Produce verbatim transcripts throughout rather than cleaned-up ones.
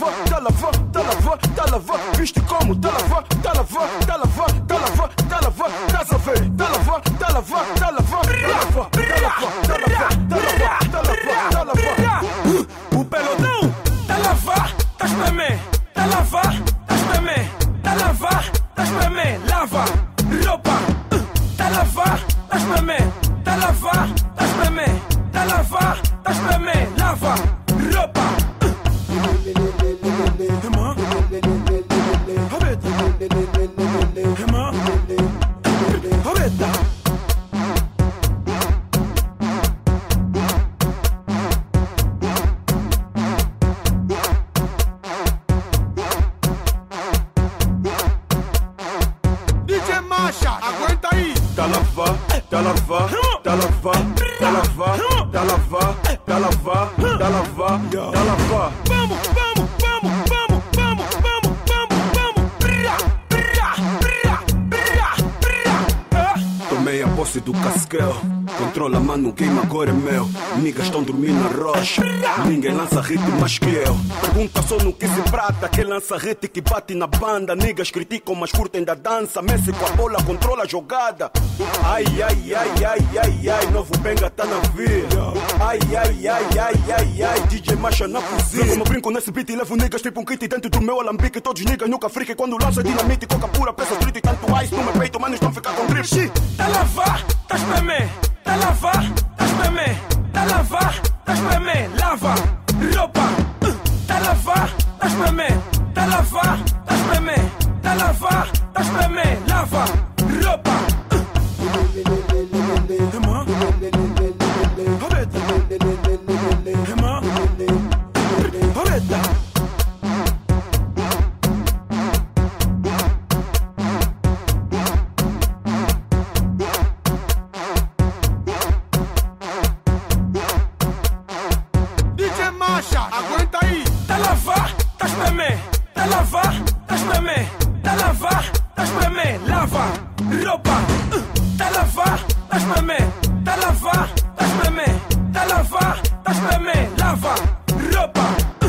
lavar, tá lavar, tá lavar, tá lavar. Viste como? Tá lavar, tá lavar, tá lavar, tá lavar, tá lavar. Estás a ver? Tá lavar, tá lavar, tá lavar, tá lavar, tá lavar, tá lavar, tá lavar, tá lavar, tá lavar. O pelotão tá lavar, tá espremer, tá lavar, tá espremer, tá lavar, tá espremer, lava, roupa, tá lavar, tá espremer, tá lavar, tá espremer, tá lavar, tá espremer, lava, roupa. Tá lavar, tá lavar, tá lavar, tá lavar, tá lavar, tá lavar, tá lavar, tá lavar. Vamos, vamos, vamos, vamos, vamos, vamos, vamos, vamos. Brá, brá, brá, brá, brá. Tomei a posse do casquel. Controla, mano, o game agora é meu. Niggas estão dormindo na rocha. Ninguém lança ritmo mais que eu. Pergunta só no que se prata. Quem lança hit que bate na banda. Niggas criticam, mas curtem da dança. Messi com a bola controla a jogada. Ai, ai, ai, ai, ai, ai. Novo Benga tá na via. Ai, ai, ai, ai, ai, ai. D J Macha na cozinha. Como brinco nesse beat e levo niggas tipo um kit dentro do meu alambique. Todos niggas nunca freak. Quando lança dinamite, coca pura, peça street e tanto ice no meu peito. Manos não ficar com grip. Tá lavar, tá espremer. Tá lavar, tá espremer, tá lavar, tá espremer, lava, roupa. Tá lavar, tá espremer, tá lavar, tá espremer, tá lavar, tá espremer, lava, roupa. Aguenta aí! Tá lavar, tá espremer, tá lavar, tá espremer, tá lavar, tá espremer, lava, roupa. Tá lavar, tá espremer, tá lavar, tá espremer, tá lavar, tá espremer, lava, roupa.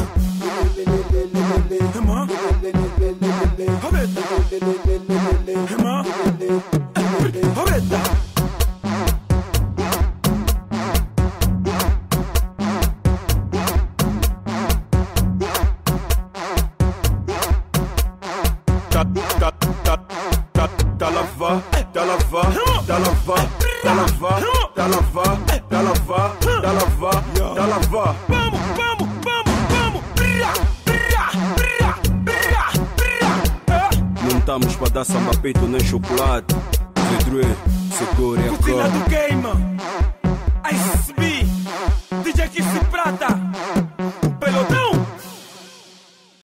Tá lavar, tá lavar, tá lavar, tá lavar, tá lavar, tá lavar, tá lavar, tá lavar. Vamos, vamos, vamos, vamos. Brá, brá, brá, brá, brá. Não estamos pra dar samba peito nem chocolate. Zedre, segure a Cozinha cor. do game.